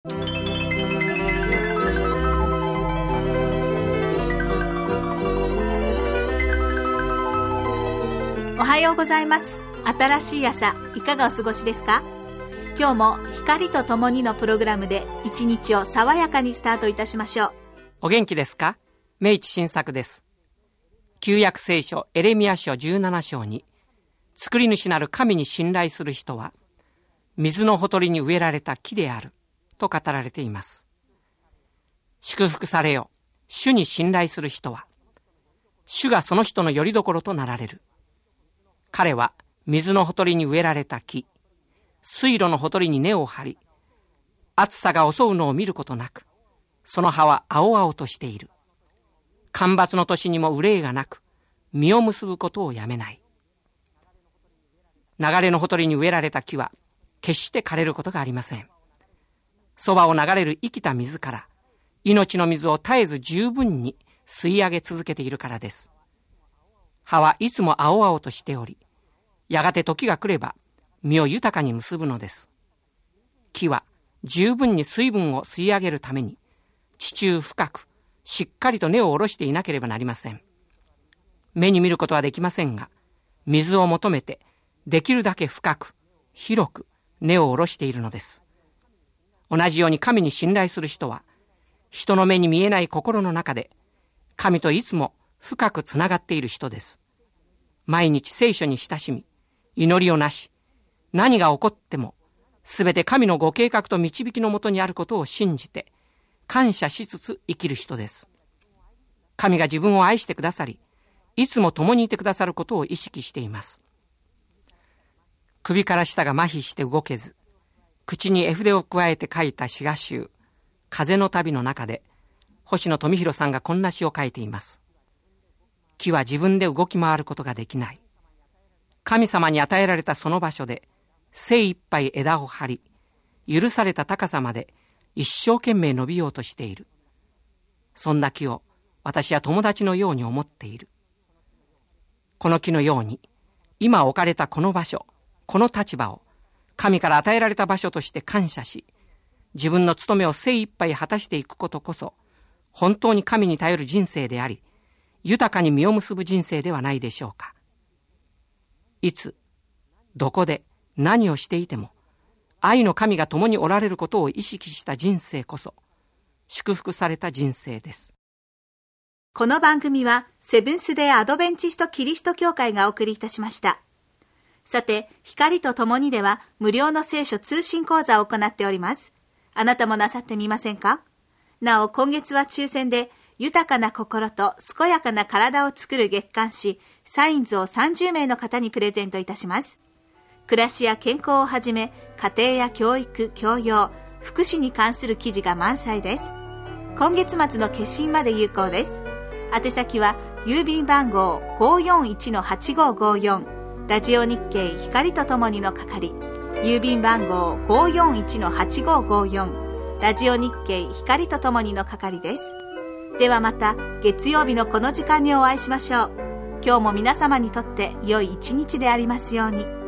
おはようございます。新しい朝、いかがお過ごしですか？今日も光とともにのプログラムで一日を爽やかにスタートいたしましょう。 お元気ですか？明智新作です。旧約聖書エレミヤ書17章に、作り主なる神に信頼する人は水のほとりに植えられた木であると語られています。祝福されよ、主に信頼する人は主がその人の拠り所となられる。彼は水のほとりに植えられた木、水路のほとりに根を張り、暑さが襲うのを見ることなく、その葉は青々としている。干ばつの年にも憂いがなく、実を結ぶことをやめない。流れのほとりに植えられた木は決して枯れることがありません。そばを流れる生きた水から命の水を絶えず十分に吸い上げ続けているからです。葉はいつも青々としており、やがて時が来れば実を豊かに結ぶのです。木は十分に水分を吸い上げるために地中深くしっかりと根を下ろしていなければなりません。目に見ることはできませんが、水を求めてできるだけ深く広く根を下ろしているのです。同じように神に信頼する人は、人の目に見えない心の中で神といつも深くつながっている人です。毎日聖書に親しみ、祈りをなし、何が起こってもすべて神のご計画と導きのもとにあることを信じて感謝しつつ生きる人です。神が自分を愛してくださり、いつも共にいてくださることを意識しています。首から下が麻痺して動けず、口に絵筆を加えて書いた詩歌集、風の旅の中で、星野富弘さんがこんな詩を書いています。木は自分で動き回ることができない。神様に与えられたその場所で精一杯枝を張り、許された高さまで一生懸命伸びようとしている。そんな木を私は友達のように思っている。この木のように、今置かれたこの場所、この立場を神から与えられた場所として感謝し、自分の務めを精一杯果たしていくことこそ、本当に神に頼る人生であり、豊かに実を結ぶ人生ではないでしょうか。いつ、どこで、何をしていても、愛の神が共におられることを意識した人生こそ、祝福された人生です。 この番組は、セブンスデーアドベンチストキリスト教会がお送りいたしました。さて、光とともにでは、無料の聖書通信講座を行っております。あなたもなさってみませんか？なお、今月は抽選で、豊かな心と健やかな体を作る月刊誌サインズを30名の方にプレゼントいたします。暮らしや健康をはじめ、家庭や教育、教養、福祉に関する記事が満載です。今月末の決心まで有効です。宛先は郵便番号 541-8554 ラジオ日経光とともにの係、郵便番号 541-8554 ラジオ日経光とともにの係です。ではまた月曜日のこの時間にお会いしましょう。今日も皆様にとって良い一日でありますように。